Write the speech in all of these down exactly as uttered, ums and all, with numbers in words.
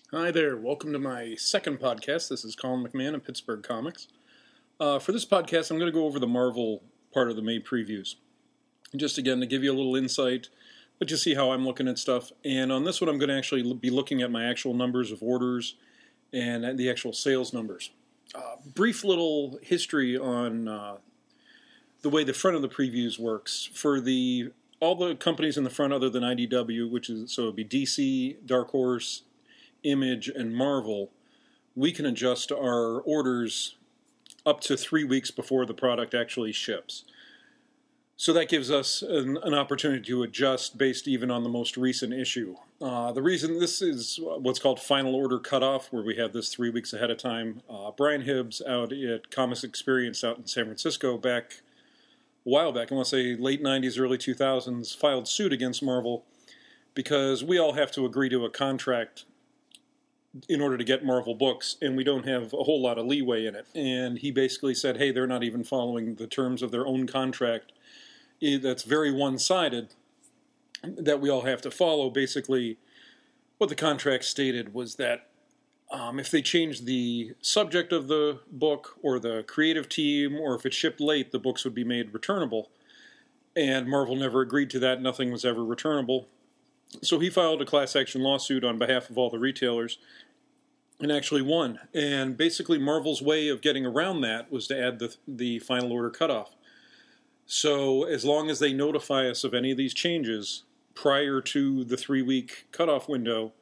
Hi there, welcome to my second podcast. This is Colin McMahon of Pittsburgh Comics. Uh, for this podcast, I'm going to go over the Marvel part of the May previews. Just again, to give you a little insight, but just see how I'm looking at stuff. And on this one, I'm going to actually be looking at my actual numbers of orders and the actual sales numbers. Uh, brief little history on uh, the way the front of the previews works. For the all the companies in the front other than I D W, which is, so it would be D C, Dark Horse, Image, and Marvel, we can adjust our orders up to three weeks before the product actually ships. So that gives us an, an opportunity to adjust based even on the most recent issue. Uh, the reason this is what's called final order cutoff, where we have this three weeks ahead of time. Uh, Brian Hibbs out at Comics Experience out in San Francisco back a while back, I want to say late nineties, early two thousands, filed suit against Marvel because we all have to agree to a contract in order to get Marvel books, and we don't have a whole lot of leeway in it. And he basically said, hey, they're not even following the terms of their own contract. That's very one-sided, that we all have to follow. Basically, what the contract stated was that um, if they changed the subject of the book or the creative team, or if it shipped late, the books would be made returnable. And Marvel never agreed to that. Nothing was ever returnable. So he filed a class action lawsuit on behalf of all the retailers and actually won. And basically Marvel's way of getting around that was to add the the final order cutoff. So as long as they notify us of any of these changes prior to the three-week cutoff window,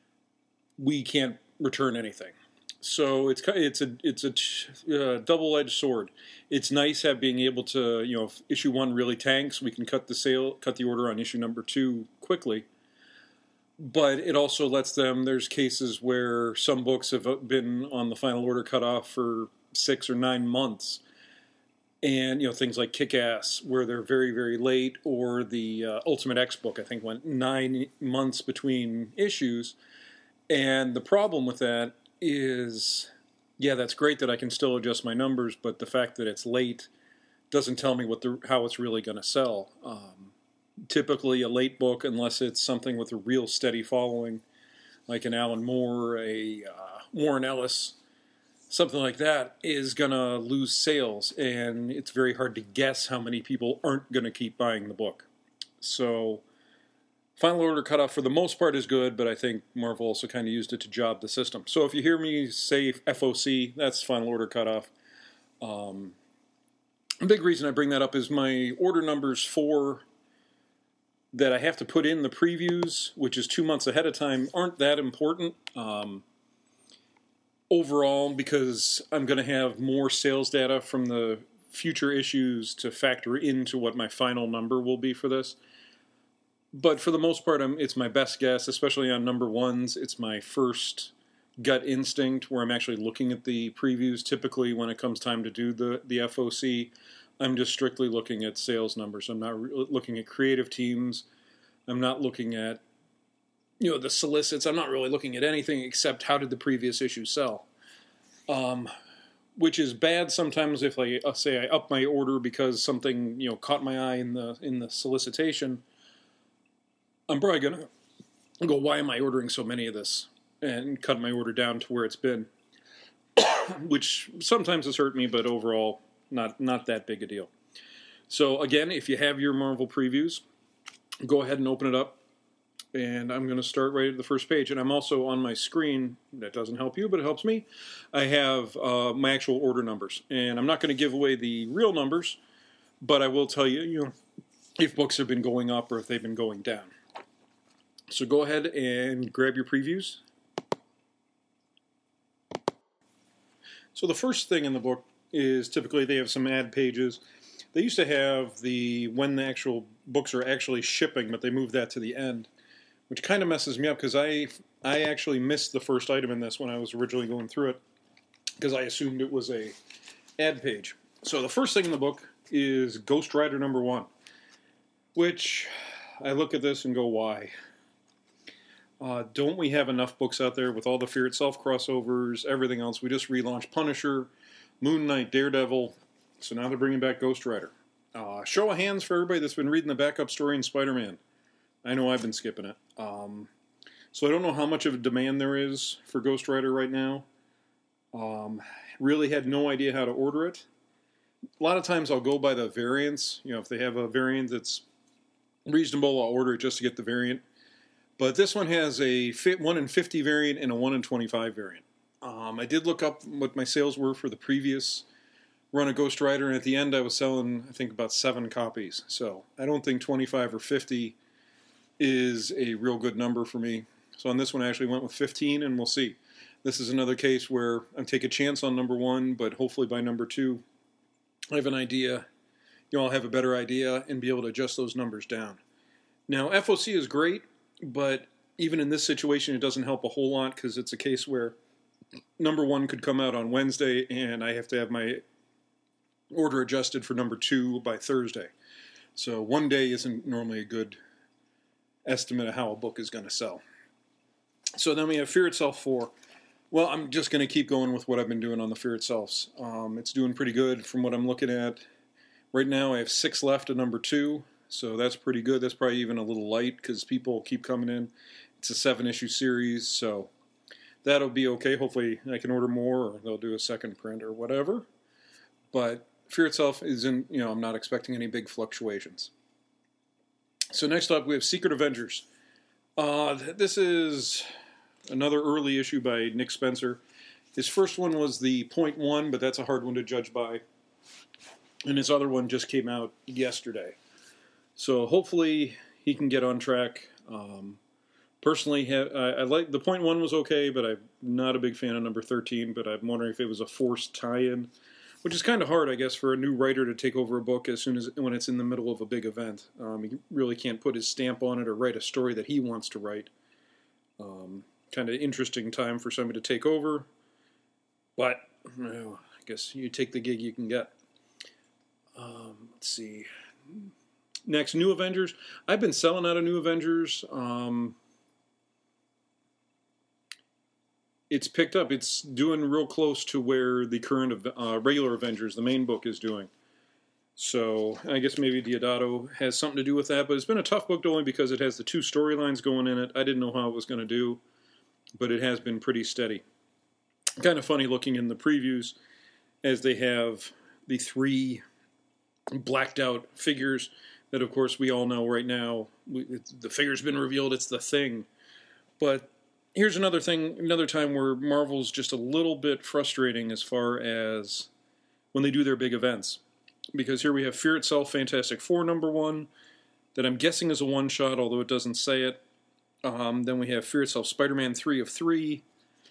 we can't return anything. So it's it's a it's a uh, double-edged sword. It's nice have being able to, you know, if issue one really tanks, we can cut the sale, cut the order on issue number two quickly. But it also lets them, there's cases where some books have been on the final order cutoff for six or nine months. And, you know, things like Kick-Ass, where they're very, very late, or the uh, Ultimate X book, I think, went nine months between issues. And the problem with that is, yeah, that's great that I can still adjust my numbers, but the fact that it's late doesn't tell me what the how it's really going to sell. Um, typically a late book, unless it's something with a real steady following, like an Alan Moore, a uh, Warren Ellis, something like that, is going to lose sales, and it's very hard to guess how many people aren't going to keep buying the book. So final order cutoff for the most part is good, but I think Marvel also kind of used it to job the system. So if you hear me say F O C, that's final order cutoff. Um, a big reason I bring that up is my order numbers for that I have to put in the previews, which is two months ahead of time, aren't that important um, overall, because I'm going to have more sales data from the future issues to factor into what my final number will be for this. But for the most part, I'm, it's my best guess, especially on number ones. It's my first gut instinct where I'm actually looking at the previews. Typically, when it comes time to do the, the F O C, I'm just strictly looking at sales numbers. I'm not re- looking at creative teams. I'm not looking at, you know, the solicits. I'm not really looking at anything except how did the previous issue sell. Um, which is bad sometimes if I uh, say I up my order because something, you know, caught my eye in the in the solicitation. I'm probably going to go, why am I ordering so many of this? And cut my order down to where it's been. Which sometimes has hurt me, but overall, not not that big a deal. So again, if you have your Marvel previews, go ahead and open it up. And I'm going to start right at the first page. And I'm also on my screen, that doesn't help you, but it helps me. I have uh, my actual order numbers. And I'm not going to give away the real numbers, but I will tell you, you know, if books have been going up or if they've been going down. So go ahead and grab your previews. So the first thing in the book is typically they have some ad pages. They used to have the when the actual books are actually shipping, but they moved that to the end, which kind of messes me up because I I actually missed the first item in this when I was originally going through it because I assumed it was a ad page. So the first thing in the book is Ghost Rider number one, which I look at this and go, why? Uh, don't we have enough books out there with all the Fear Itself crossovers, everything else? We just relaunched Punisher, Moon Knight, Daredevil, so now they're bringing back Ghost Rider. Uh, show of hands for everybody that's been reading the backup story in Spider-Man. I know I've been skipping it. Um, So I don't know how much of a demand there is for Ghost Rider right now. Um, really had no idea how to order it. A lot of times I'll go by the variants. You know, if they have a variant that's reasonable, I'll order it just to get the variant. But this one has a one in fifty variant and a one in twenty-five variant. Um, I did look up what my sales were for the previous run of Ghost Rider, and at the end I was selling, I think, about seven copies. So I don't think twenty-five or fifty is a real good number for me. So on this one I actually went with fifteen, and we'll see. This is another case where I take a chance on number one, but hopefully by number two I have an idea. You know, I'll have a better idea and be able to adjust those numbers down. Now, F O C is great, but even in this situation it doesn't help a whole lot because it's a case where number one could come out on Wednesday and I have to have my order adjusted for number two by Thursday. So one day isn't normally a good estimate of how a book is going to sell. So then we have Fear Itself four. Well, I'm just going to keep going with what I've been doing on the Fear Itselfs. Um, it's doing pretty good from what I'm looking at. Right now I have six left at number two, so that's pretty good. That's probably even a little light because people keep coming in. It's a seven-issue series, so that'll be okay. Hopefully I can order more or they'll do a second print or whatever. But Fear Itself isn't, you know, I'm not expecting any big fluctuations. So next up we have Secret Avengers. Uh, this is another early issue by Nick Spencer. His first one was the point one, but that's a hard one to judge by. And his other one just came out yesterday. So hopefully he can get on track. Um, personally, I, I like the point one was okay, but I'm not a big fan of number thirteen. But I'm wondering if it was a forced tie-in, which is kind of hard, I guess, for a new writer to take over a book as soon as when it's in the middle of a big event. Um, he really can't put his stamp on it or write a story that he wants to write. Um, kind of interesting time for somebody to take over, but well, I guess you take the gig you can get. Um, let's see. Next, New Avengers. I've been selling out of New Avengers. Um, it's picked up. It's doing real close to where the current uh, regular Avengers, the main book, is doing. So I guess maybe Deodato has something to do with that, but it's been a tough book only because it has the two storylines going in it. I didn't know how it was going to do, but it has been pretty steady. Kind of funny looking in the previews as they have the three blacked out figures that, of course, we all know right now. We, the figure's been revealed, it's the Thing. But here's another thing, another time where Marvel's just a little bit frustrating as far as when they do their big events. Because here we have Fear Itself, Fantastic Four number one, that I'm guessing is a one-shot, although it doesn't say it. Um, then we have Fear Itself, Spider-Man three of three.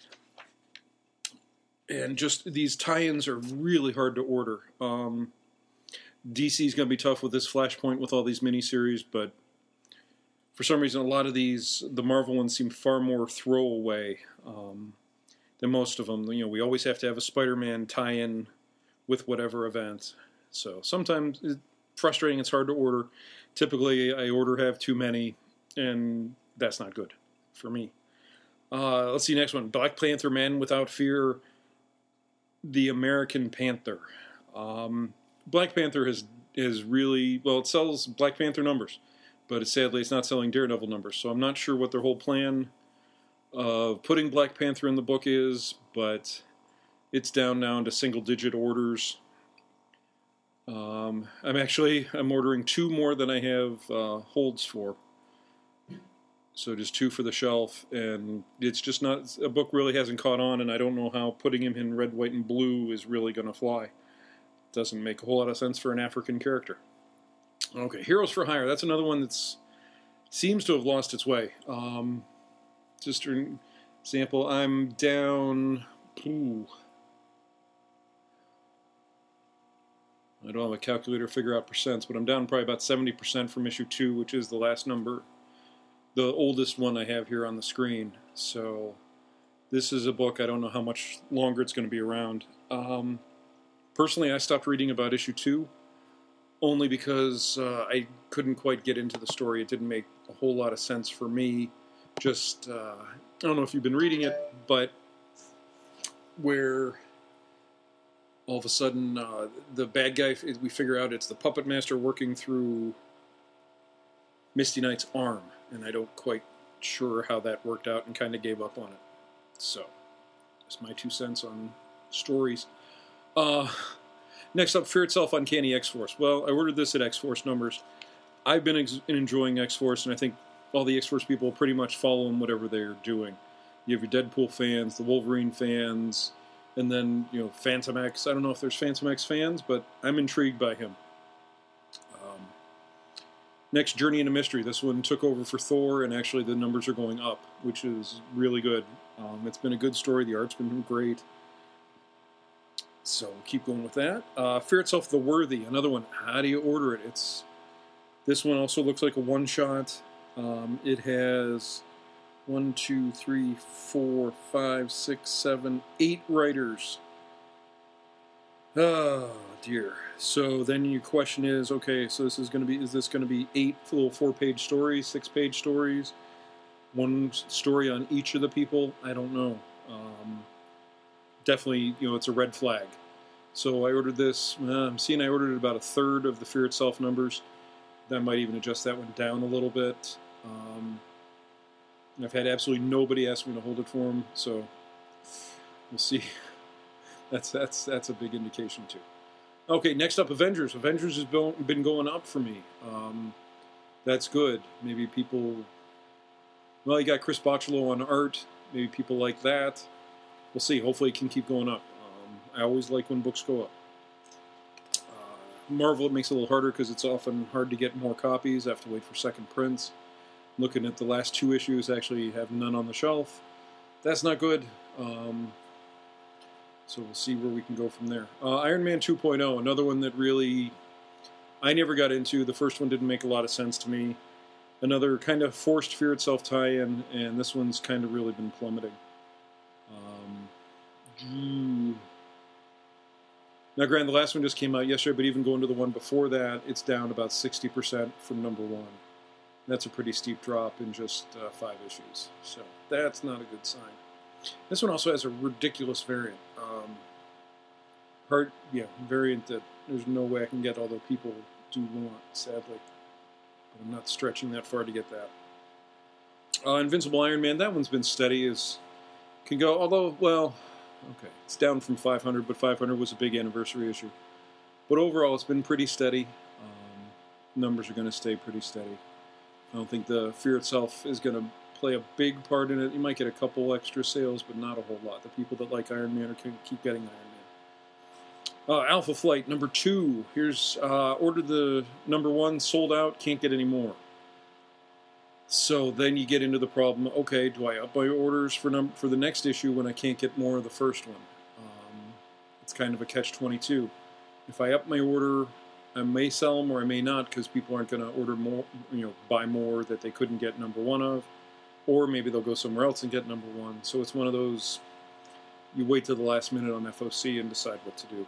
And just these tie-ins are really hard to order. Um, D C's going to be tough with this Flashpoint with all these miniseries, but for some reason a lot of these, the Marvel ones seem far more throwaway um, than most of them. You know, we always have to have a Spider-Man tie-in with whatever event. So sometimes it's frustrating, it's hard to order. Typically I order have too many, and that's not good for me. Uh, let's see, next one. Black Panther, Man Without Fear, the American Panther. Um, Black Panther has, is really, well, it sells Black Panther numbers, but it's, sadly it's not selling Daredevil numbers, so I'm not sure what their whole plan of putting Black Panther in the book is, but it's down now to single-digit orders. Um, I'm actually, I'm ordering two more than I have uh, holds for. So just two for the shelf, and it's just not, a book really hasn't caught on, and I don't know how putting him in red, white, and blue is really going to fly. Doesn't make a whole lot of sense for an African character. Okay, Heroes for Hire. That's another one that's seems to have lost its way. Um, just an example, I'm down, ooh, I don't have a calculator to figure out percents, but I'm down probably about seventy percent from issue two, which is the last number, the oldest one I have here on the screen. So this is a book, I don't know how much longer it's going to be around. Um, personally, I stopped reading about issue two, only because uh, I couldn't quite get into the story. It didn't make a whole lot of sense for me. Just, uh, I don't know if you've been reading it, but where all of a sudden uh, the bad guy, we figure out it's the Puppet Master working through Misty Knight's arm, and I don't quite sure how that worked out and kind of gave up on it. So, that's my two cents on stories. Uh, next up, Fear Itself Uncanny X-Force. Well, I ordered this at X-Force Numbers. I've been ex- enjoying X-Force, and I think all the X-Force people pretty much follow them whatever they're doing. You have your Deadpool fans, the Wolverine fans, and then, you know, Phantom X. I don't know if there's Phantom X fans, but I'm intrigued by him. Um, next, Journey into Mystery. This one took over for Thor, and actually the numbers are going up, which is really good. Um, it's been a good story. The art's been great. So we'll keep going with that. Uh, Fear Itself, The Worthy. Another one. How do you order it? It's This one also looks like a one-shot. Um, it has one, two, three, four, five, six, seven, eight writers. Oh, dear. So then your question is, okay, so this is going to be, is this going to be eight little four-page stories, six-page stories, one story on each of the people? I don't know. Um, definitely, you know, it's a red flag. So I ordered this. Uh, I'm seeing I ordered about a third of the Fear Itself numbers. I might even adjust that one down a little bit. Um, I've had absolutely nobody ask me to hold it for them, so we'll see. That's that's that's a big indication too. Okay, next up, Avengers. Avengers has been going up for me. Um, that's good. Maybe people. Well, you got Chris Bocciolo on art. Maybe people like that. We'll see. Hopefully, it can keep going up. Um, I always like when books go up. Marvel, it makes it a little harder because it's often hard to get more copies. I have to wait for second prints. Looking at the last two issues, actually have none on the shelf. That's not good. Um, so we'll see where we can go from there. Uh, Iron Man two point oh, another one that really I never got into. The first one didn't make a lot of sense to me. Another kind of forced Fear Itself tie-in, and this one's kind of really been plummeting. Um, Now, granted, the last one just came out yesterday, but even going to the one before that, it's down about sixty percent from number one. That's a pretty steep drop in just uh, five issues. So that's not a good sign. This one also has a ridiculous variant. Um, hard, yeah, variant that there's no way I can get, although people do want, sadly. But I'm not stretching that far to get that. Uh, Invincible Iron Man, that one's been steady as can go, although, well... Okay, it's down from five hundred, but five hundred was a big anniversary issue. But overall, it's been pretty steady. Um, numbers are going to stay pretty steady. I don't think the Fear Itself is going to play a big part in it. You might get a couple extra sales, but not a whole lot. The people that like Iron Man are going to keep getting Iron Man. Uh, Alpha Flight, number two. Here's, uh, ordered the number one, sold out, can't get any more. So then you get into the problem, okay, do I up my orders for num- for the next issue when I can't get more of the first one? Um, it's kind of a catch twenty-two. If I up my order, I may sell them or I may not because people aren't going to order more, you know, buy more that they couldn't get number one of. Or maybe they'll go somewhere else and get number one. So it's one of those, you wait till the last minute on F O C and decide what to do.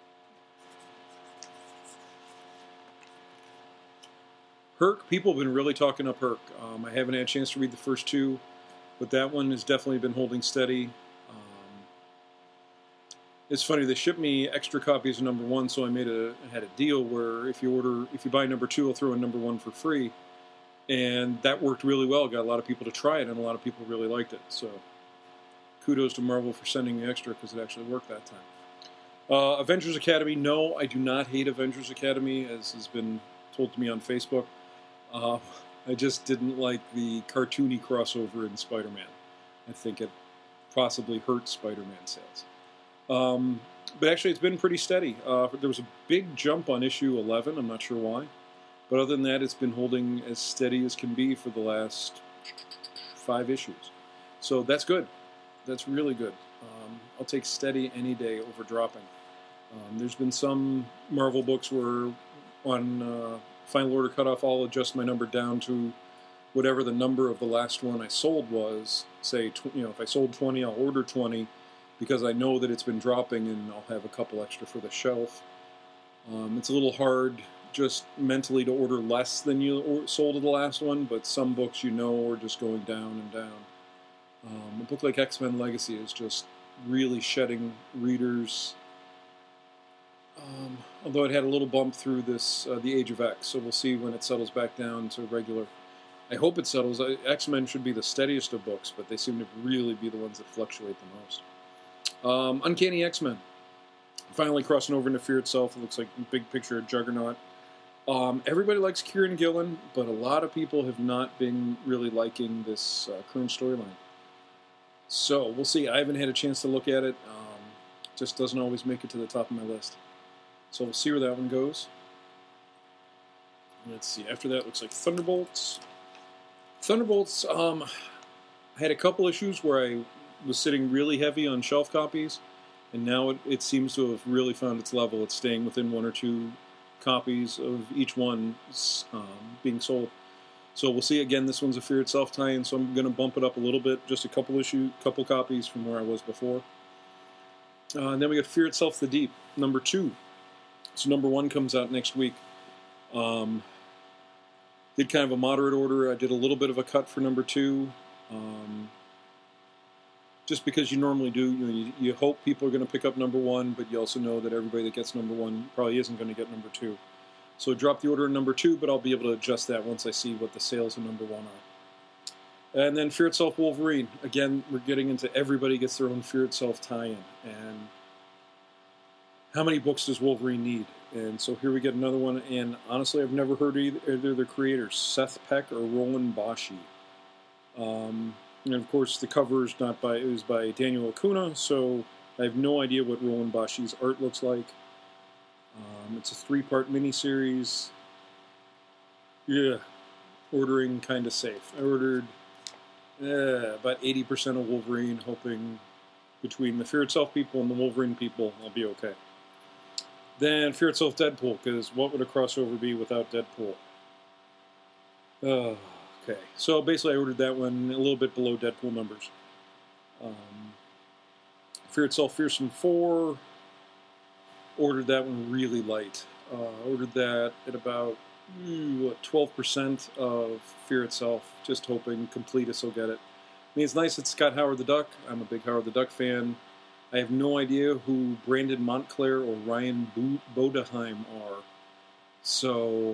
Herc, people have been really talking up Herc. Um, I haven't had a chance to read the first two, but that one has definitely been holding steady. Um, it's funny, they shipped me extra copies of number one, so I made a I had a deal where if you order, if you buy number two, I'll throw in number one for free, and that worked really well. Got a lot of people to try it, and a lot of people really liked it. So, kudos to Marvel for sending me extra because it actually worked that time. Uh, Avengers Academy, no, I do not hate Avengers Academy, as has been told to me on Facebook. Uh, I just didn't like the cartoony crossover in Spider-Man. I think it possibly hurt Spider-Man sales. Um, but actually, it's been pretty steady. Uh, there was a big jump on issue eleven. I'm not sure why. But other than that, it's been holding as steady as can be for the last five issues. So that's good. That's really good. Um, I'll take steady any day over dropping. Um, there's been some Marvel books where on... Uh, Final order cutoff, I'll adjust my number down to whatever the number of the last one I sold was. Say, you know, if I sold twenty, I'll order twenty because I know that it's been dropping and I'll have a couple extra for the shelf. Um, it's a little hard just mentally to order less than you or sold of the last one, but some books you know are just going down and down. Um, a book like X-Men Legacy is just really shedding readers. Um, although it had a little bump through this, uh, the Age of X, so we'll see when it settles back down to regular. I hope it settles. X-Men should be the steadiest of books, but they seem to really be the ones that fluctuate the most. Um, Uncanny X-Men. Finally crossing over into Fear Itself. It looks like a big picture of Juggernaut. Um, everybody likes Kieran Gillen, but a lot of people have not been really liking this uh, current storyline. So, we'll see. I haven't had a chance to look at it. Um, just doesn't always make it to the top of my list. So, we'll see where that one goes. Let's see. After that, it looks like Thunderbolts. Thunderbolts, um, I had a couple issues where I was sitting really heavy on shelf copies, and now it, it seems to have really found its level. It's staying within one or two copies of each one um, being sold. So we'll see. Again, this one's a Fear Itself tie-in, so I'm going to bump it up a little bit, just a couple issue, couple copies from where I was before. Uh, and then we got Fear Itself: The Deep, number two. So number one comes out next week. Um, did kind of a moderate order. I did a little bit of a cut for number two. Um, just because you normally do, you know, you, you hope people are going to pick up number one, but you also know that everybody that gets number one probably isn't going to get number two. So drop the order in number two, but I'll be able to adjust that once I see what the sales of number one are. And then Fear Itself Wolverine. Again, we're getting into everybody gets their own Fear Itself tie-in. And how many books does Wolverine need? And so here we get another one. And honestly, I've never heard either, either of the creators, Seth Peck or Roland Bashi. Um... And of course, the cover is not by it was by Daniel Acuna, so I have no idea what Roland Bashi's art looks like. Um, it's a three-part miniseries. Yeah, ordering kind of safe. I ordered uh, about eighty percent of Wolverine, hoping between the Fear Itself people and the Wolverine people, I'll be okay. Then Fear Itself Deadpool, because what would a crossover be without Deadpool? Uh, okay, so basically I ordered that one a little bit below Deadpool numbers. Um, Fear Itself Fearsome four, ordered that one really light. Uh, ordered that at about, what, twelve percent of Fear Itself, just hoping Completus will get it. I mean, it's nice it's Scott Howard the Duck. I'm a big Howard the Duck fan. I have no idea who Brandon Montclair or Ryan Bodeheim are. So,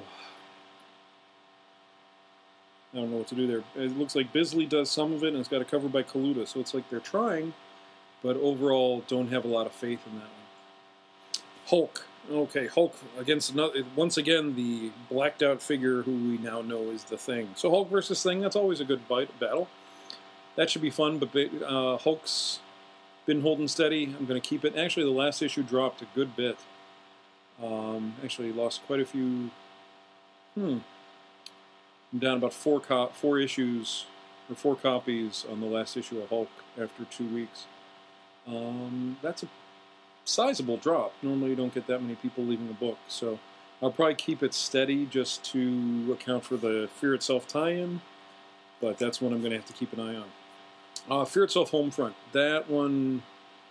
I don't know what to do there. It looks like Bisley does some of it, and it's got a cover by Kaluta. So it's like they're trying, but overall don't have a lot of faith in that one. Hulk. Okay, Hulk against another, once again, the blacked out figure who we now know is the Thing. So Hulk versus Thing, that's always a good bite, battle. That should be fun, but uh, Hulk's been holding steady. I'm going to keep it. Actually, the last issue dropped a good bit. Um, actually, lost quite a few. Hmm. I'm down about four co- four issues, or four copies on the last issue of Hulk after two weeks. Um, that's a sizable drop. Normally, you don't get that many people leaving a book, so I'll probably keep it steady just to account for the Fear Itself tie-in, but that's one I'm going to have to keep an eye on. Uh, Fear Itself Homefront. That one,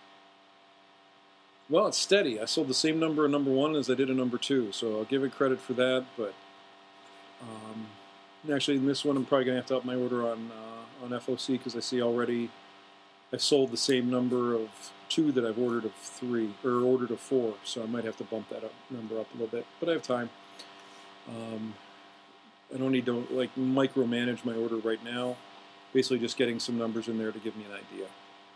well, it's steady. I sold the same number of number one as I did a number two, so I'll give it credit for that, but um, actually in this one I'm probably going to have to up my order on, uh, on F O C because I see already I've sold the same number of two that I've ordered of three, or ordered of four, so I might have to bump that up, number up a little bit, but I have time. Um, I don't need to like micromanage my order right now. Basically just getting some numbers in there to give me an idea.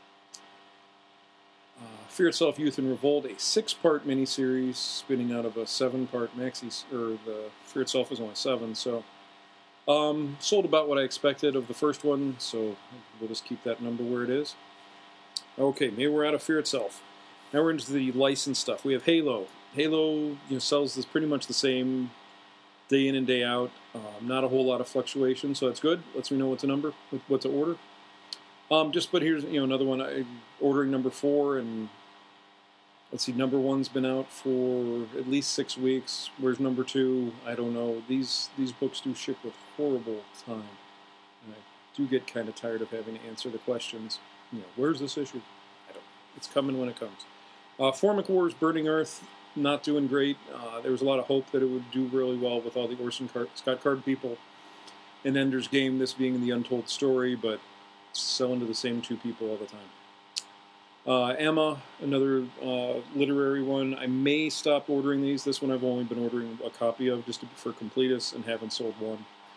Uh, Fear Itself Youth in Revolt, a six-part miniseries spinning out of a seven-part maxi, or the Fear Itself is only seven, so um, sold about what I expected of the first one, so we'll just keep that number where it is. Okay, maybe we're out of Fear Itself. Now we're into the licensed stuff. We have Halo. Halo, you know, sells this pretty much the same day in and day out. Um, not a whole lot of fluctuation, so that's good. Lets me know what to number, what to order. Um, just but here's you know another one. I'm ordering number four, and let's see, number one's been out for at least six weeks. Where's number two? I don't know. These these books do ship with horrible time, and I do get kind of tired of having to answer the questions. You know, where's this issue? I don't. It's coming when it comes. Uh, Formic Wars, Burning Earth. Not doing great. Uh, there was a lot of hope that it would do really well with all the Orson Car- Scott Card people. And Ender's Game, this being the untold story, but selling to the same two people all the time. Uh, Emma, another uh, literary one. I may stop ordering these. This one I've only been ordering a copy of just to, for Completus and haven't sold one.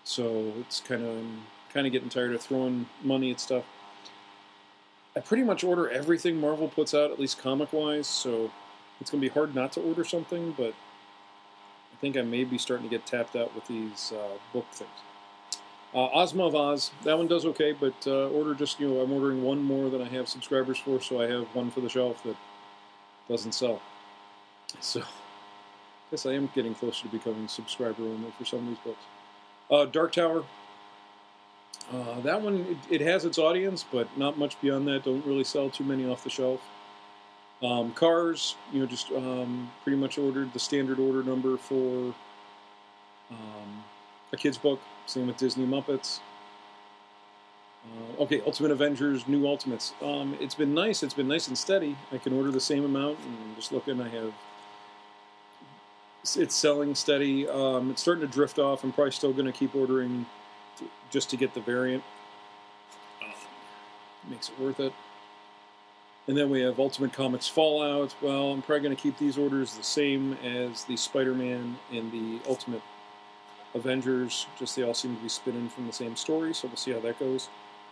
So it's kind of kind of getting tired of throwing money at stuff. I pretty much order everything Marvel puts out, at least comic-wise, so it's going to be hard not to order something, but I think I may be starting to get tapped out with these uh, book things. Uh, Ozma of Oz, that one does okay, but uh, order just, you know, I'm ordering one more than I have subscribers for, so I have one for the shelf that doesn't sell. So, I guess I am getting closer to becoming subscriber only for some of these books. Uh, Dark Tower, uh, that one, it, it has its audience, but not much beyond that. Don't really sell too many off the shelf. Um, Cars, you know, just um, pretty much ordered the standard order number for um, a kid's book. Same with Disney Muppets. Uh, okay, Ultimate Avengers, New Ultimates. Um, it's been nice. It's been nice and steady. I can order the same amount, and I'm just looking. I have it's selling steady. Um, it's starting to drift off. I'm probably still going to keep ordering to, just to get the variant. Uh, makes it worth it. And then we have Ultimate Comics Fallout. Well, I'm probably going to keep these orders the same as the Spider-Man and the Ultimate Avengers. Just they all seem to be spinning from the same story, so we'll see how that goes.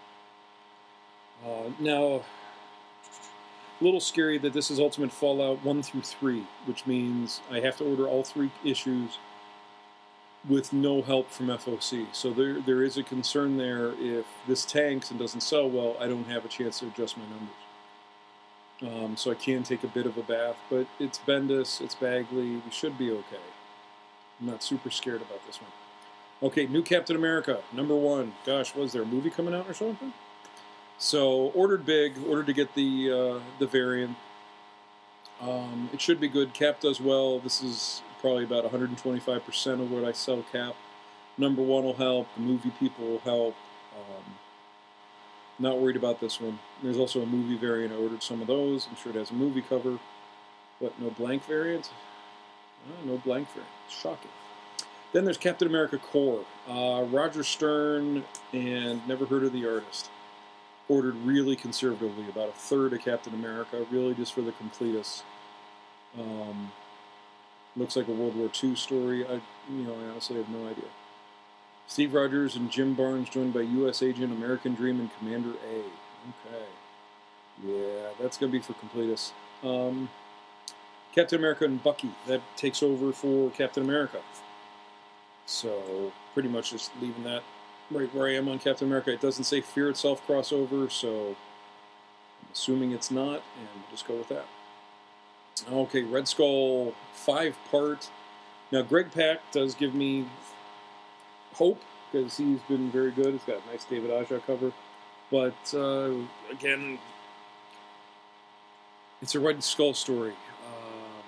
Uh, now, a little scary that this is Ultimate Fallout one through three, which means I have to order all three issues with no help from F O C. So there, there is a concern there. If this tanks and doesn't sell well, I don't have a chance to adjust my numbers. Um, so I can take a bit of a bath, but it's Bendis, it's Bagley, we should be okay. I'm not super scared about this one. Okay, New Captain America, number one. Gosh, was there a movie coming out or something? So, ordered big, ordered to get the uh, the variant. Um, it should be good. Cap does well. This is probably about one hundred twenty-five percent of what I sell Cap. Number one will help. The movie people will help. Um, not worried about this one. There's also a movie variant. I ordered some of those. I'm sure it has a movie cover. What, no blank variant? Oh, no blank variant. Shocking. Then there's Captain America Core. Uh, Roger Stern and never heard of the artist. Ordered really conservatively, about a third of Captain America, really just for the completists. Um, looks like a World War Two story. I, you know, I honestly have no idea. Steve Rogers and Jim Barnes joined by U S Agent, American Dream, and Commander A. Okay. Yeah, that's going to be for completists. Um, Captain America and Bucky. That takes over for Captain America. So, pretty much just leaving that right where I am on Captain America. It doesn't say Fear Itself crossover, so I'm assuming it's not, and we'll just go with that. Okay, Red Skull five-part. Now, Greg Pak does give me hope, because he's been very good. He's got a nice David Aja cover. But, uh, again, it's a Red Skull story. Um,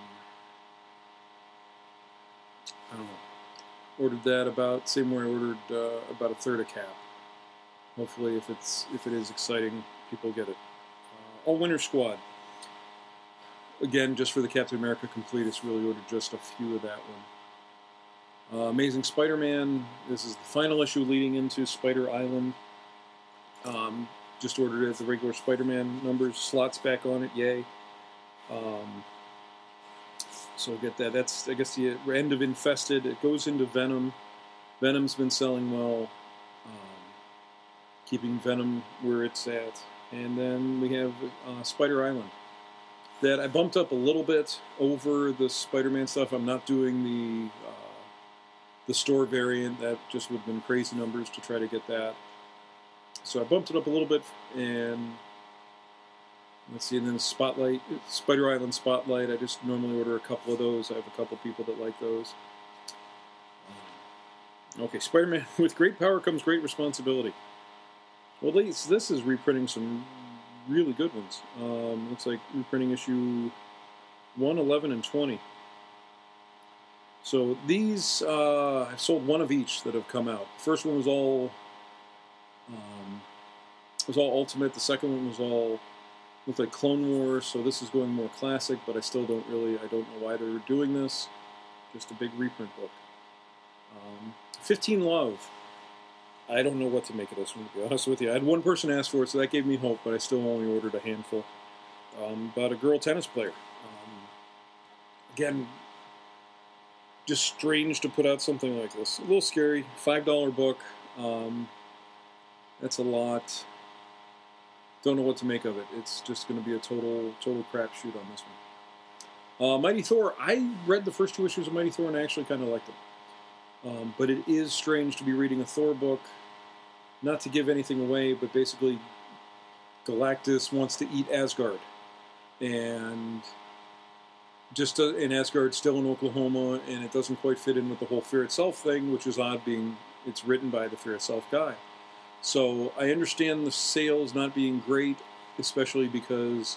I don't know. Ordered that about same way I ordered uh, about a third of Cap. Hopefully, if it's if it is exciting, people get it. Uh, All Winter Squad. Again, just for the Captain America Completists, really ordered just a few of that one. Uh, Amazing Spider-Man. This is the final issue leading into Spider Island. Um, just ordered it at the regular Spider-Man numbers. Slots back on it, yay. Um, So we'll get that. That's, I guess, the end of Infested. It goes into Venom. Venom's been selling well, um, keeping Venom where it's at. And then we have uh, Spider Island. That I bumped up a little bit over the Spider-Man stuff. I'm not doing the uh, the store variant. That just would have been crazy numbers to try to get that. So I bumped it up a little bit, and let's see, and then Spotlight, Spider Island Spotlight. I just normally order a couple of those. I have a couple people that like those. Um, okay, Spider-Man. With great power comes great responsibility. Well, at least this is reprinting some really good ones. Um, looks like reprinting issue one, eleven, and twenty. So these, uh, I've sold one of each that have come out. The first one was all, um, was all Ultimate. The second one was all looked like Clone Wars, so this is going more classic, but I still don't really, I don't know why they're doing this. Just a big reprint book. Um, fifteen Love. I don't know what to make of this one, to be honest with you. I had one person ask for it, so that gave me hope, but I still only ordered a handful. Um, about a girl tennis player. Um, again, just strange to put out something like this. A little scary. five dollar book. Um, that's a lot. Don't know what to make of it. It's just going to be a total total crapshoot on this one. Uh, Mighty Thor. I read the first two issues of Mighty Thor and I actually kind of liked them. Um, but it is strange to be reading a Thor book. Not to give anything away, but basically Galactus wants to eat Asgard. And just uh, in Asgard, still in Oklahoma, and it doesn't quite fit in with the whole Fear Itself thing, which is odd being it's written by the Fear Itself guy. So I understand the sales not being great, especially because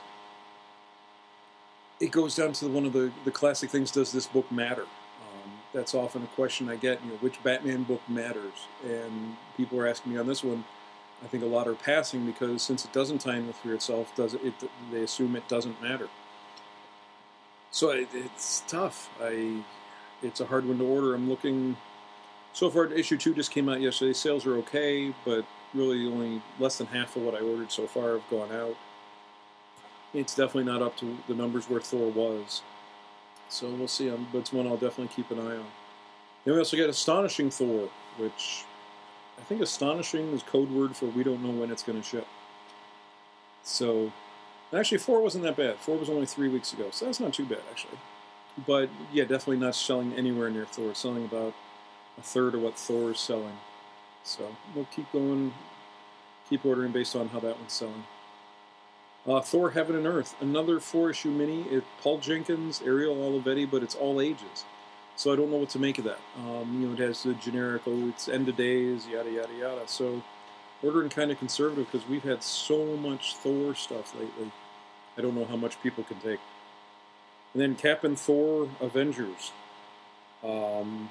it goes down to one of the, the classic things, does this book matter? Um, that's often a question I get, you know, which Batman book matters? And people are asking me on this one. I think a lot are passing because since it doesn't tie in with Fear Itself, does it, it they assume it doesn't matter. So it, it's tough. I It's a hard one to order. I'm looking... So far, issue two just came out yesterday. Sales are okay, but really only less than half of what I ordered so far have gone out. It's definitely not up to the numbers where Thor was. So we'll see. Um, but it's one I'll definitely keep an eye on. Then we also got Astonishing Thor, which I think astonishing is code word for we don't know when it's going to ship. So, actually, four wasn't that bad. Four was only three weeks ago, so that's not too bad, actually. But, yeah, definitely not selling anywhere near Thor. It's selling about a third of what Thor is selling. So we'll keep going, keep ordering based on how that one's selling. Uh, Thor Heaven and Earth, another four-issue mini. It, Paul Jenkins, Ariel Olivetti, but it's all ages. So I don't know what to make of that. Um, you know, it has the generic, oh, it's end of days, yada, yada, yada. So ordering kind of conservative because we've had so much Thor stuff lately. I don't know how much people can take. And then Cap and Thor Avengers. Um...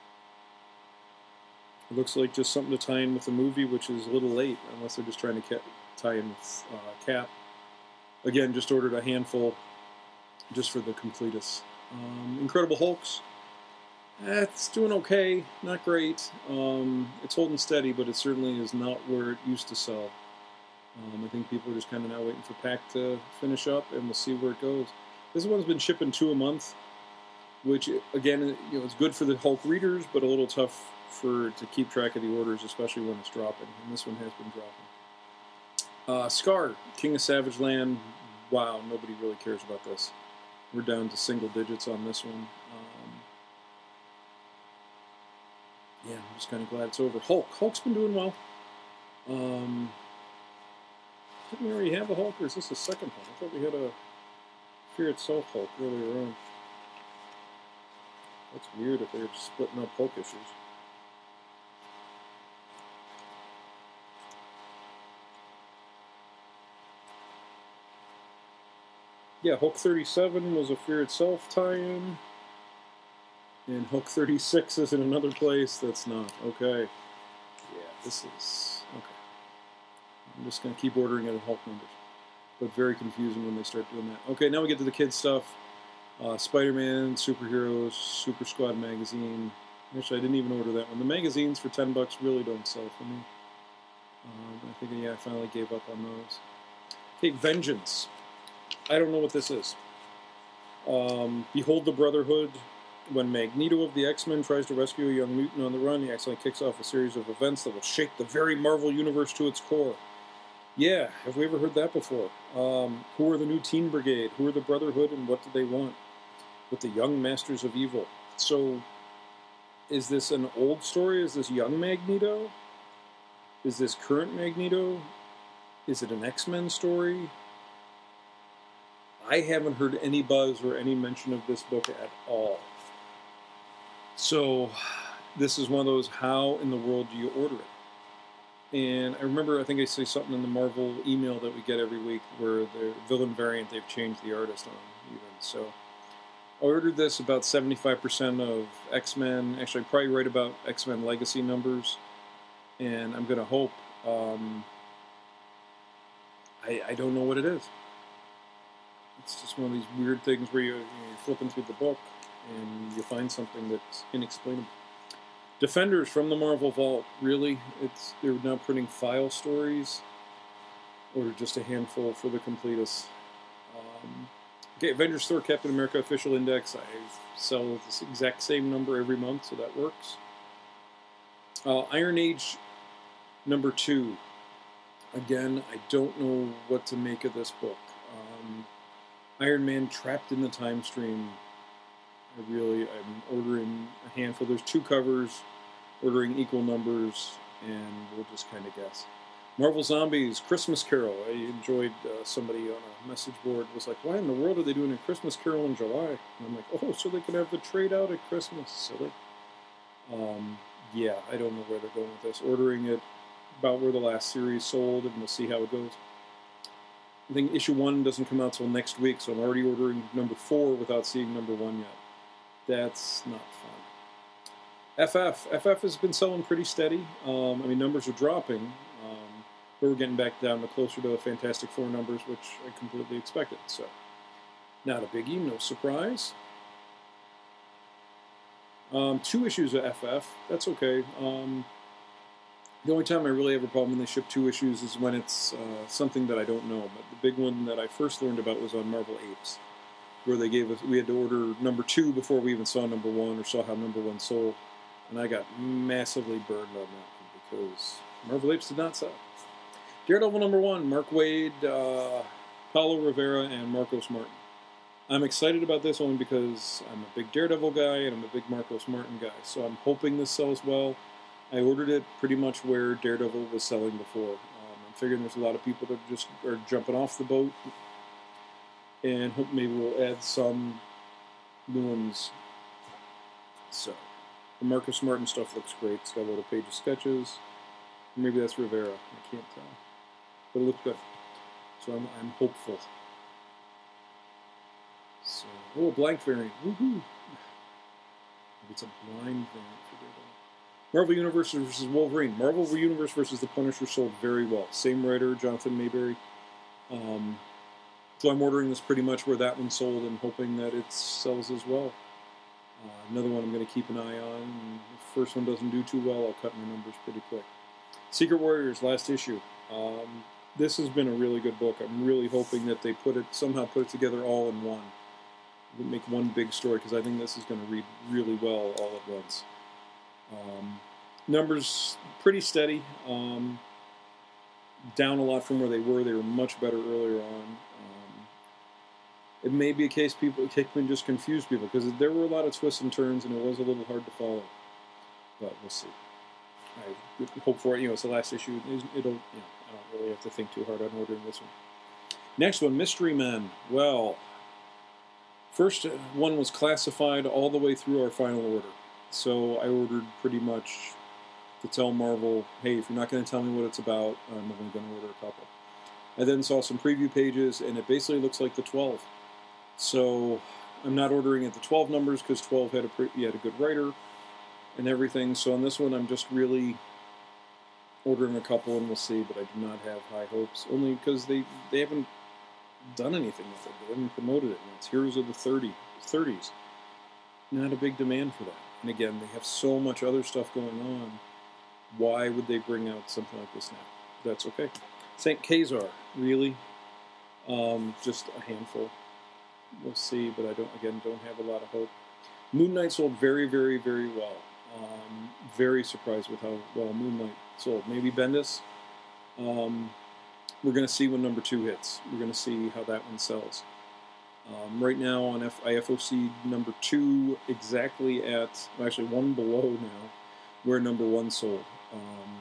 It looks like just something to tie in with the movie, which is a little late, unless they're just trying to tie in with uh, Cap. Again, just ordered a handful just for the completists. Um, Incredible Hulks. Eh, it's doing okay, not great. Um, it's holding steady, but it certainly is not where it used to sell. Um, I think people are just kind of now waiting for Pack to finish up, and we'll see where it goes. This one's been shipping two a month, which, again, you know, it's good for the Hulk readers, but a little tough for to keep track of the orders, especially when it's dropping. And this one has been dropping. Uh, Scar, King of Savage Land. Wow, nobody really cares about this. We're down to single digits on this one. Um, yeah, I'm just kind of glad it's over. Hulk. Hulk's been doing well. Um, didn't we already have a Hulk, or is this the second Hulk? I thought we had a Fear Itself Hulk earlier on. That's weird if they're splitting up Hulk issues. Yeah, Hulk thirty-seven was a Fear Itself tie-in. And Hulk thirty-six is in another place that's not. Okay. Yeah, this is... Okay. I'm just going to keep ordering it at Hulk numbers. But very confusing when they start doing that. Okay, now we get to the kids' stuff. Uh, Spider-Man, Superheroes, Super Squad magazine. Actually, I didn't even order that one. The magazines for ten bucks really don't sell for me. Um, I think, yeah, I finally gave up on those. Okay, Vengeance. I don't know what this is. Um, Behold the Brotherhood. When Magneto of the X-Men tries to rescue a young mutant on the run, he accidentally kicks off a series of events that will shake the very Marvel Universe to its core. Yeah, have we ever heard that before? Um, who are the new Teen Brigade? Who are the Brotherhood, and what do they want? With the young Masters of Evil. So, is this an old story? Is this young Magneto? Is this current Magneto? Is it an X-Men story? I haven't heard any buzz or any mention of this book at all. So, this is one of those, how in the world do you order it? And I remember, I think I say something in the Marvel email that we get every week where the villain variant, they've changed the artist on even. So, I ordered this about seventy-five percent of X-Men, actually probably right about X-Men Legacy numbers, and I'm going to hope, um, I, I don't know what it is. It's just one of these weird things where you're, you're flipping through the book and you find something that's inexplainable. Defenders from the Marvel Vault, really? It's they're now printing file stories, or just a handful for the completists. Um, Okay, Avengers Thor Captain America Official Index. I sell this exact same number every month, so that works. Uh, Iron Age number two. Again, I don't know what to make of this book. Um, Iron Man trapped in the time stream. I really, I'm ordering a handful. There's two covers, ordering equal numbers, and we'll just kind of guess. Marvel Zombies, Christmas Carol. I enjoyed uh, somebody on a message board was like, why in the world are they doing a Christmas Carol in July? And I'm like, oh, so they can have the trade out at Christmas. Silly. Um, yeah, I don't know where they're going with this. Ordering it about where the last series sold, and we'll see how it goes. I think issue one doesn't come out till next week, so I'm already ordering number four without seeing number one yet. That's not fun. F F. F F has been selling pretty steady. Um, I mean, numbers are dropping, um, but we're getting back down to closer to the Fantastic Four numbers, which I completely expected. So, not a biggie, no surprise. Um, two issues of F F. That's okay. Um, the only time I really have a problem when they ship two issues is when it's uh, something that I don't know. But the big one that I first learned about was on Marvel Apes, where they gave us, we had to order number two before we even saw number one or saw how number one sold. And I got massively burned on that one because Marvel Apes did not sell. Daredevil number one, Mark Waid, uh, Paulo Rivera, and Marcos Martin. I'm excited about this only because I'm a big Daredevil guy and I'm a big Marcos Martin guy. So I'm hoping this sells well. I ordered it pretty much where Daredevil was selling before. Um, I'm figuring there's a lot of people that just are jumping off the boat. And hope maybe we'll add some new ones. So, the Marcus Martin stuff looks great. It's got a little page of sketches. Maybe that's Rivera. I can't tell. But it looks good. So I'm, I'm hopeful. So, oh, a blank variant. Woohoo! It's a blind variant for Daredevil. Marvel Universe versus Wolverine. Marvel Universe versus The Punisher sold very well. Same writer, Jonathan Mayberry. Um... So I'm ordering this pretty much where that one sold and hoping that it sells as well. Uh, another one I'm going to keep an eye on. And if the first one doesn't do too well, I'll cut my numbers pretty quick. Secret Warriors, last issue. Um, this has been a really good book. I'm really hoping that they put it somehow put it together all in one. Make one big story, because I think this is going to read really well all at once. Um, numbers pretty steady. Um, down a lot from where they were. They were much better earlier on. It may be a case people Hickman just confused people because there were a lot of twists and turns and it was a little hard to follow. But we'll see. I hope for it. You know, it's the last issue. It'll. You know, I don't really have to think too hard on ordering this one. Next one, Mystery Men. Well, first one was classified all the way through our final order, so I ordered pretty much to tell Marvel, hey, if you're not going to tell me what it's about, I'm only going to order a couple. I then saw some preview pages, and it basically looks like the twelve. So I'm not ordering at the twelve numbers because twelve had a pretty, had a good writer and everything. So on this one, I'm just really ordering a couple, and we'll see. But I do not have high hopes, only because they, they haven't done anything with it. They haven't promoted it. And it's Heroes of the thirties. Not a big demand for that. And again, they have so much other stuff going on. Why would they bring out something like this now? That's okay. Saint Kazar, really? Um, just a handful. We'll see, but I don't. Again, don't have a lot of hope. Moon Knight sold very, very, very well. Um, very surprised with how well Moon Knight sold. Maybe Bendis. Um, we're going to see when number two hits. We're going to see how that one sells. Um, right now on F- I F O C number two, exactly at well, actually one below now, where number one sold. Um,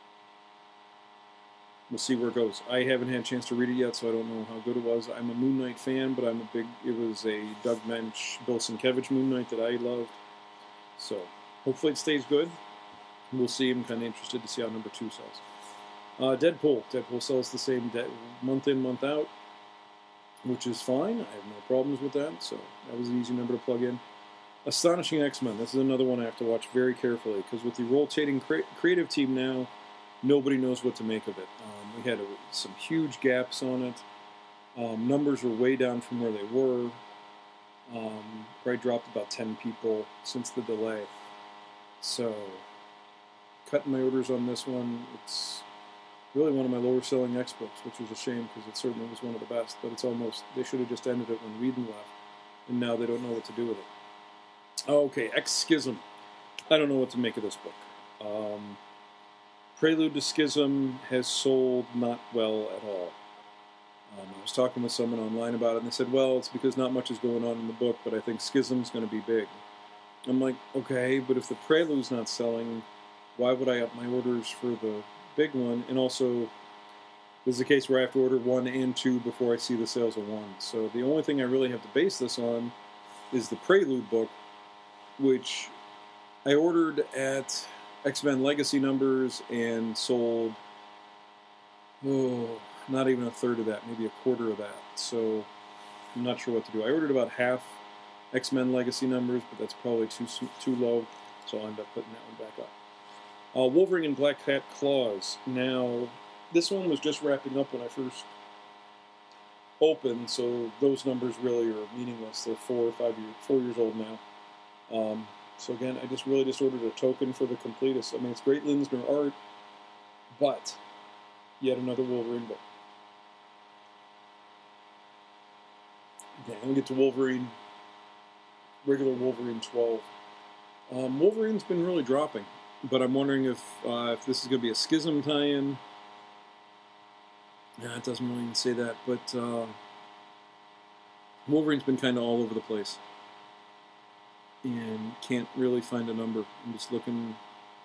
We'll see where it goes. I haven't had a chance to read it yet, so I don't know how good it was. I'm a Moon Knight fan, but I'm a big... It was a Doug Mensch, Bill Sienkiewicz Moon Knight that I loved. So, hopefully it stays good. We'll see. I'm kind of interested to see how number two sells. Uh, Deadpool. Deadpool sells the same de- month in, month out, which is fine. I have no problems with that, so that was an easy number to plug in. Astonishing X-Men. This is another one I have to watch very carefully, because with the rotating cre- creative team now, nobody knows what to make of it. Um, we had a, some huge gaps on it. Um, numbers were way down from where they were. Um, probably dropped about ten people since the delay. So, cutting my orders on this one. It's really one of my lower selling X books, which was a shame because it certainly was one of the best. But it's almost, they should have just ended it when Whedon left, and now they don't know what to do with it. Okay, X Schism. I don't know what to make of this book. Um, Prelude to Schism has sold not well at all. Um, I was talking with someone online about it, and they said, well, it's because not much is going on in the book, but I think Schism's going to be big. I'm like, okay, but if the Prelude's not selling, why would I up my orders for the big one? And also, this is a case where I have to order one and two before I see the sales of one. So the only thing I really have to base this on is the Prelude book, which I ordered at X-Men Legacy numbers and sold, oh, not even a third of that, maybe a quarter of that. So I'm not sure what to do. I ordered about half X-Men Legacy numbers, but that's probably too too low, so I'll end up putting that one back up. Uh, Wolverine and Black Cat Claws. Now, this one was just wrapping up when I first opened, so those numbers really are meaningless. They're four or five years, four years old now. Um, so again, I just really just ordered a token for the completist. I mean, it's great Linsner art, but yet another Wolverine book. Okay, I'm going to get to Wolverine, regular Wolverine twelve. Um, Wolverine's been really dropping, but I'm wondering if uh, if this is going to be a Schism tie-in. Yeah, it doesn't really even say that, but uh, Wolverine's been kind of all over the place. And can't really find a number. I'm just looking.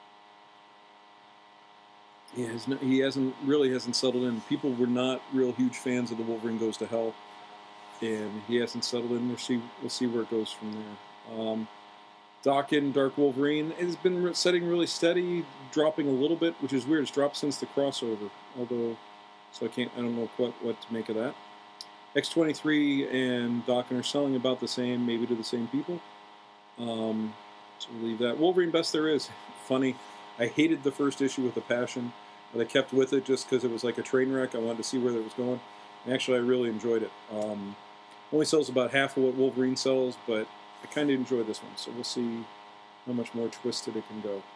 He, has no, he hasn't really hasn't settled in. People were not real huge fans of the Wolverine Goes to Hell, and he hasn't settled in. We'll see. We'll see where it goes from there. Um, Daken Dark Wolverine has been setting really steady, dropping a little bit, which is weird. It's dropped since the crossover. Although, so I can't. I don't know what what to make of that. X twenty-three and Daken are selling about the same, maybe to the same people. Um, so we'll leave that. Wolverine Best There Is. Funny. I hated the first issue with a passion, but I kept with it just because it was like a train wreck. I wanted to see where it was going. And actually, I really enjoyed it. Um, only sells about half of what Wolverine sells, but I kind of enjoy this one. So we'll see how much more twisted it can go.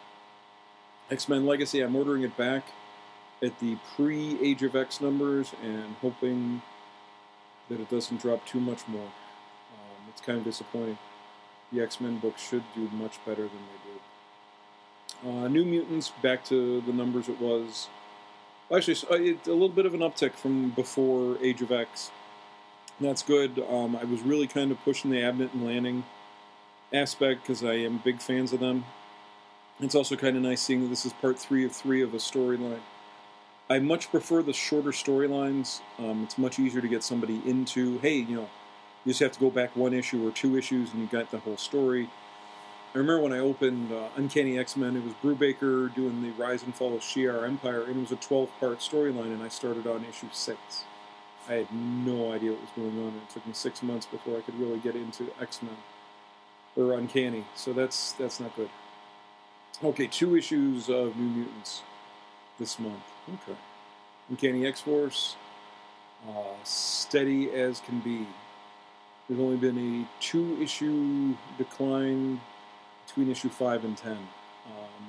X-Men Legacy. I'm ordering it back at the pre-Age of X numbers and hoping that it doesn't drop too much more. Um, it's kind of disappointing. The X-Men books should do much better than they do. Uh, New Mutants, back to the numbers it was. Actually, it's a little bit of an uptick from before Age of X. That's good. Um, I was really kind of pushing the Abnett and Lanning aspect because I am big fans of them. It's also kind of nice seeing that this is part three of three of a storyline. I much prefer the shorter storylines. Um, it's much easier to get somebody into, hey, you know, you just have to go back one issue or two issues and you got the whole story. I remember when I opened uh, Uncanny X-Men, it was Brubaker doing the Rise and Fall of Shi'ar Empire, and it was a twelve-part storyline, and I started on issue six. I had no idea what was going on, and it took me six months before I could really get into X-Men, or Uncanny, so that's that's not good. Okay, two issues of New Mutants this month. Okay. Uncanny X-Force, uh, steady as can be. There's only been a two-issue decline between issue five and ten. Um,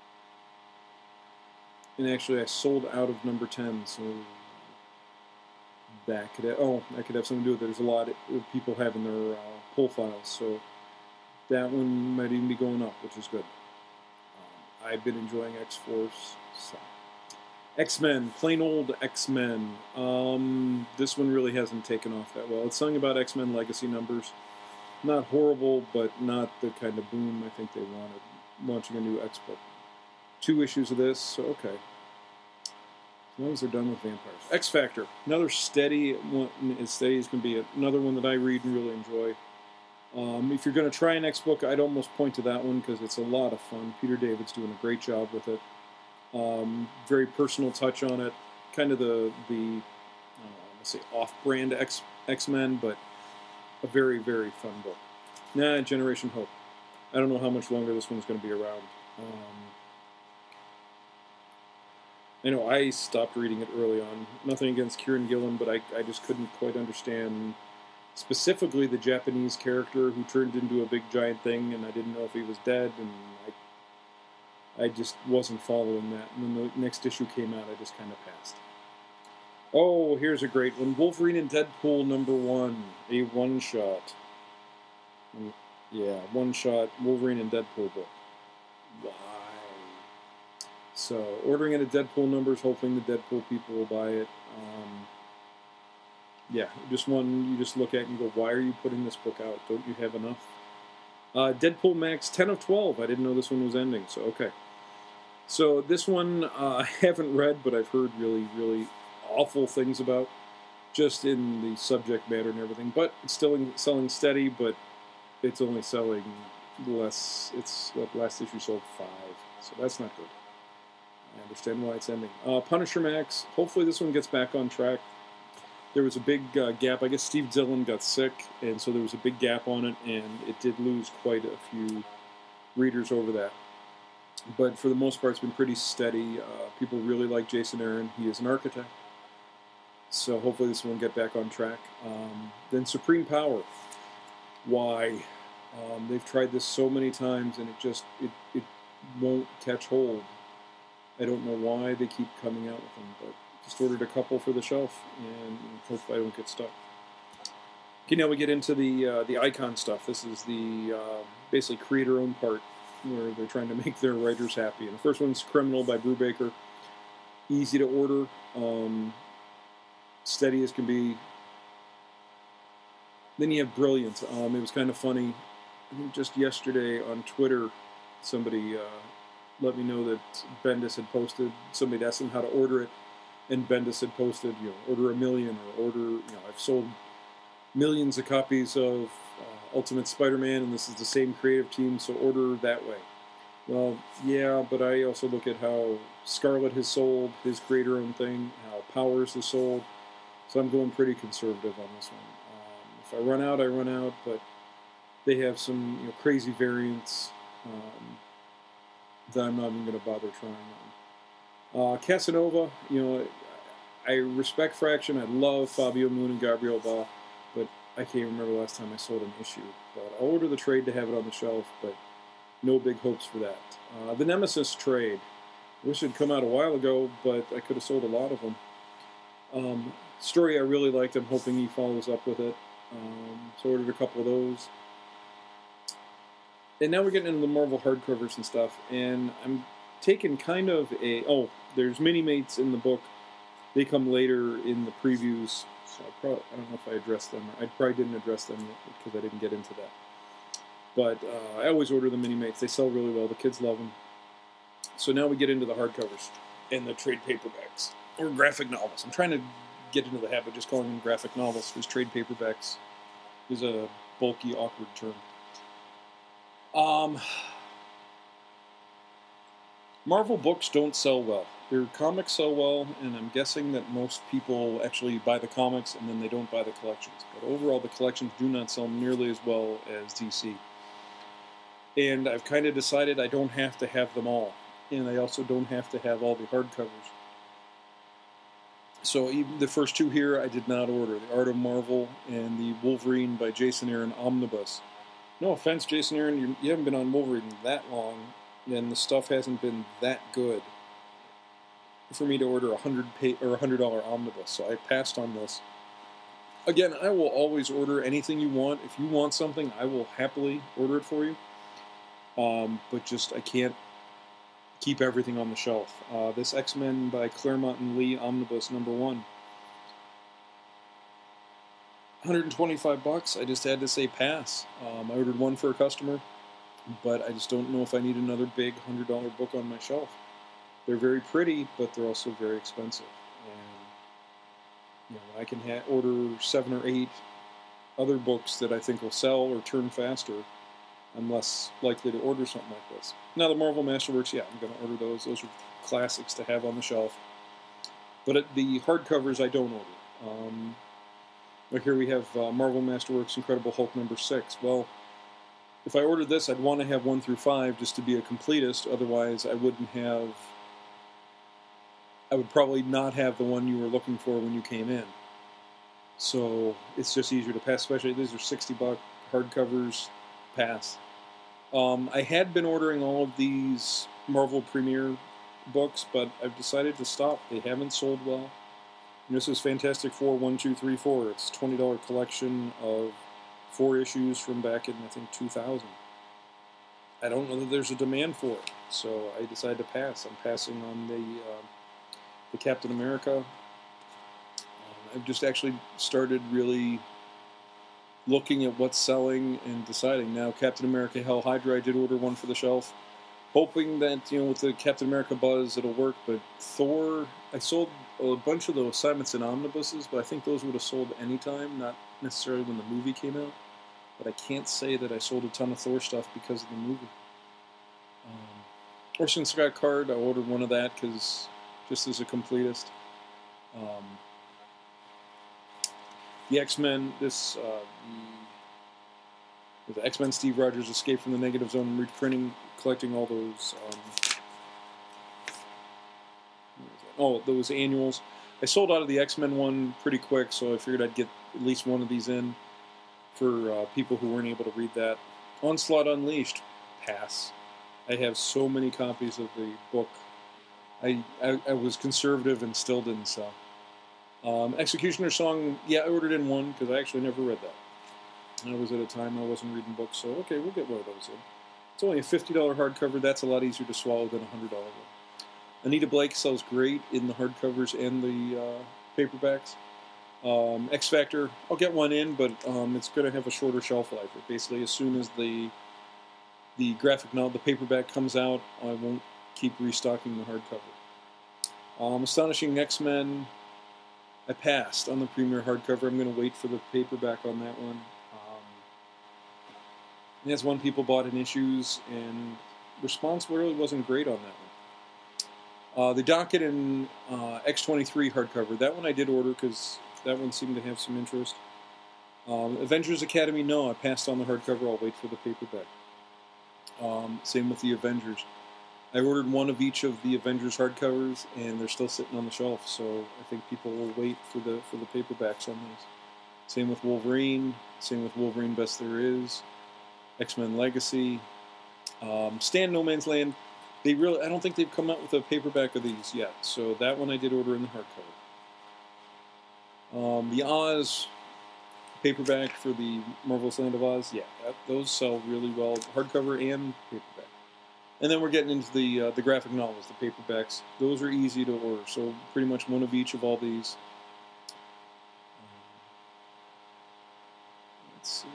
and actually, I sold out of number ten, so that could have, oh, that could have something to do with it. There's a lot of people having their uh, pull files, so that one might even be going up, which is good. Um, I've been enjoying X-Force, so. X-Men, plain old X-Men. Um, this one really hasn't taken off that well. It's something about X-Men Legacy numbers. Not horrible, but not the kind of boom I think they wanted. Launching a new X-book. Two issues of this, so okay. As long as they're done with vampires. X-Factor. Another steady one, as steady as can be. Another one that I read and really enjoy. Um, if you're going to try an X-book, I'd almost point to that one because it's a lot of fun. Peter David's doing a great job with it. Um, very personal touch on it, kind of the the uh, let's say off-brand X X-Men, but a very very fun book. Nah, Generation Hope. I don't know how much longer this one's going to be around. Um, I know I stopped reading it early on. Nothing against Kieran Gillen, but I I just couldn't quite understand specifically the Japanese character who turned into a big giant thing, and I didn't know if he was dead, and I I just wasn't following that. And when the next issue came out, I just kind of passed. Oh, here's a great one. Wolverine and Deadpool number one. A one-shot. Yeah, one-shot Wolverine and Deadpool book. Why? So, ordering it at Deadpool numbers, hoping the Deadpool people will buy it. Um, yeah, just one you just look at and you go, why are you putting this book out? Don't you have enough? Uh, Deadpool Max ten of twelve. I didn't know this one was ending, so okay. So this one uh, I haven't read, but I've heard really, really awful things about, just in the subject matter and everything. But it's still selling steady, but it's only selling less. It's what last issue sold five, so that's not good. I understand why it's ending. Uh, Punisher Max. Hopefully this one gets back on track. There was a big uh, gap. I guess Steve Dillon got sick, and so there was a big gap on it, and it did lose quite a few readers over that. But for the most part, it's been pretty steady. Uh, people really like Jason Aaron. He is an architect. So hopefully this one will get back on track. Um, then Supreme Power. Why? Um, they've tried this so many times, and it just it, it won't catch hold. I don't know why they keep coming out with them, but just ordered a couple for the shelf, and hope I don't get stuck. Okay, now we get into the uh, the icon stuff. This is the uh, basically creator-owned part, where they're trying to make their writers happy. And the first one's Criminal by Brubaker. Easy to order, um, steady as can be. Then you have Brilliant. Um, it was kind of funny. I think just yesterday on Twitter, somebody uh, let me know that Bendis had posted, somebody asked him how to order it, and Bendis had posted, you know, order a million, or order, you know, I've sold millions of copies of uh, Ultimate Spider-Man, and this is the same creative team, so order that way. Well, yeah, but I also look at how Scarlet has sold his creator-owned thing, how Powers has sold, so I'm going pretty conservative on this one. Um, if I run out, I run out, but they have some, you know, crazy variants um, that I'm not even going to bother trying on. Uh, Casanova, you know, I respect Fraction. I love Fabio Moon and Gabriel Ba, but I can't remember the last time I sold an issue. But I'll order the trade to have it on the shelf, but no big hopes for that. Uh, the Nemesis trade. I wish it had come out a while ago, but I could have sold a lot of them. Um, story I really liked. I'm hoping he follows up with it. Um, so I ordered a couple of those. And now we're getting into the Marvel hardcovers and stuff, and I'm taking kind of a... Oh, there's Mini-Mates in the book. They come later in the previews, so I, probably, I don't know if I addressed them. I probably didn't address them because I didn't get into that. But uh, I always order the Mini-Mates. They sell really well. The kids love them. So now we get into the hardcovers and the trade paperbacks, or graphic novels. I'm trying to get into the habit of just calling them graphic novels, because trade paperbacks is a bulky, awkward term. Um, Marvel books don't sell well. Their comics sell well, and I'm guessing that most people actually buy the comics and then they don't buy the collections. But overall, the collections do not sell nearly as well as D C. And I've kind of decided I don't have to have them all. And I also don't have to have all the hardcovers. So even the first two here I did not order. The Art of Marvel and the Wolverine by Jason Aaron Omnibus. No offense, Jason Aaron, you, you haven't been on Wolverine that long, and the stuff hasn't been that good for me to order a hundred pay, or a hundred dollar omnibus. So I passed on this. Again, I will always order anything you want. If you want something, I will happily order it for you. Um, but just I can't keep everything on the shelf. Uh, this X-Men by Claremont and Lee omnibus number one. one hundred twenty-five bucks. I just had to say pass. Um, I ordered one for a customer, but I just don't know if I need another big one hundred dollar book on my shelf. They're very pretty, but they're also very expensive. And you know, I can ha- order seven or eight other books that I think will sell or turn faster. I'm less likely to order something like this. Now, the Marvel Masterworks, yeah, I'm going to order those. Those are classics to have on the shelf. But at the hardcovers, I don't order. Um, like here we have uh, Marvel Masterworks Incredible Hulk number six. Well, if I ordered this, I'd want to have one through five just to be a completist. Otherwise, I wouldn't have... I would probably not have the one you were looking for when you came in. So it's just easier to pass, especially these are sixty buck hardcovers, pass. Um, I had been ordering all of these Marvel Premiere books, but I've decided to stop. They haven't sold well. And this is Fantastic Four one, two, three, four. It's a twenty dollars collection of four issues from back in, I think, two thousand. I don't know that there's a demand for it, so I decided to pass. I'm passing on the uh, the Captain America. Um, I've just actually started really looking at what's selling and deciding. Now, Captain America Hell Hydra, I did order one for the shelf, hoping that, you know, with the Captain America buzz, it'll work. But Thor, I sold a bunch of those Simonson omnibuses, but I think those would have sold anytime, not necessarily when the movie came out. But I can't say that I sold a ton of Thor stuff because of the movie. Um, Orson Scott Card, I ordered one of that because just as a completist. Um, the X-Men, this uh, the, the X-Men Steve Rogers Escape from the Negative Zone, I'm reprinting, collecting all those. Um, oh, those annuals. I sold out of the X-Men one pretty quick, so I figured I'd get at least one of these in for uh, people who weren't able to read that. Onslaught Unleashed, pass. I have so many copies of the book. I, I, I was conservative and still didn't sell. Um, Executioner Song, yeah, I ordered in one because I actually never read that. I was at a time I wasn't reading books, so okay, we'll get one of those in. It's only a fifty dollars hardcover. That's a lot easier to swallow than a one hundred dollars one. Anita Blake sells great in the hardcovers and the uh, paperbacks. Um, X Factor, I'll get one in, but um, it's going to have a shorter shelf life. Basically, as soon as the the graphic novel, the paperback comes out, I won't keep restocking the hardcover. Um, Astonishing X-Men, I passed on the Premiere hardcover. I'm going to wait for the paperback on that one. Um, that's one people bought in issues, and response really wasn't great on that one. Uh, the Docket and uh, X twenty-three hardcover, that one I did order because that one seemed to have some interest. Um, Avengers Academy, no, I passed on the hardcover. I'll wait for the paperback. Um, same with the Avengers. I ordered one of each of the Avengers hardcovers, and they're still sitting on the shelf. So I think people will wait for the for the paperbacks on these. Same with Wolverine. Same with Wolverine Best There Is. X-Men Legacy. Um, Stand No Man's Land. They really, I don't think they've come out with a paperback of these yet. So that one I did order in the hardcover. Um, the Oz paperback for the Marvelous Land of Oz, yeah, that, those sell really well, hardcover and paperback. And then we're getting into the uh, the graphic novels, the paperbacks. Those are easy to order, so pretty much one of each of all these. Um, let's see.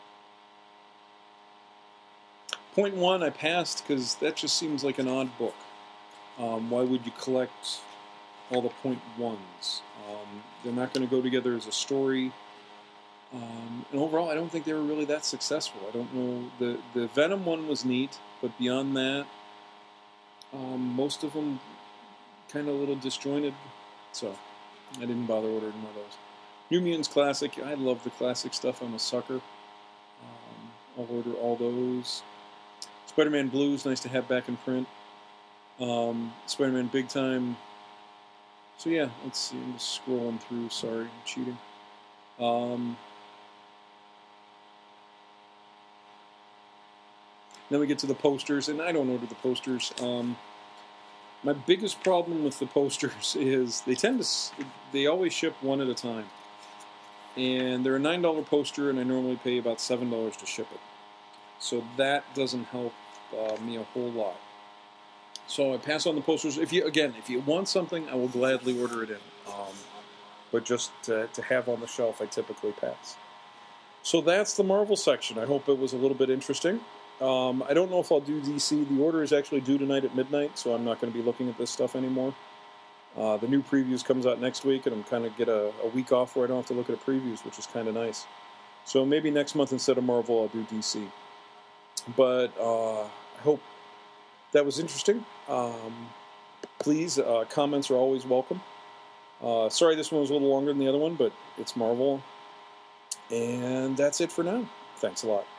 Point one, I passed because that just seems like an odd book. Um, why would you collect all the point ones? Um, they're not going to go together as a story. Um, and overall, I don't think they were really that successful. I don't know. The, the Venom one was neat, but beyond that, um, most of them kind of a little disjointed. So I didn't bother ordering one of those. New Mutants Classic. I love the classic stuff. I'm a sucker. Um, I'll order all those. Spider-Man Blues, nice to have back in print. Um, Spider-Man Big Time. So yeah, let's see. I'm just scrolling through. Sorry, I'm cheating. Um, then we get to the posters, and I don't order the posters. Um, my biggest problem with the posters is they tend to, they always ship one at a time. And they're a nine dollar poster, and I normally pay about seven dollars to ship it. So that doesn't help uh, me a whole lot. So I pass on the posters. If you Again, if you want something, I will gladly order it in. Um, but just to, to have on the shelf, I typically pass. So that's the Marvel section. I hope it was a little bit interesting. Um, I don't know if I'll do D C. The order is actually due tonight at midnight, so I'm not going to be looking at this stuff anymore. Uh, the new previews comes out next week, and I'm kind of get a, a week off where I don't have to look at previews, which is kind of nice. So maybe next month instead of Marvel, I'll do D C. But uh, I hope that was interesting. Um, please, uh, comments are always welcome. Uh, sorry this one was a little longer than the other one, but it's Marvel. And that's it for now. Thanks a lot.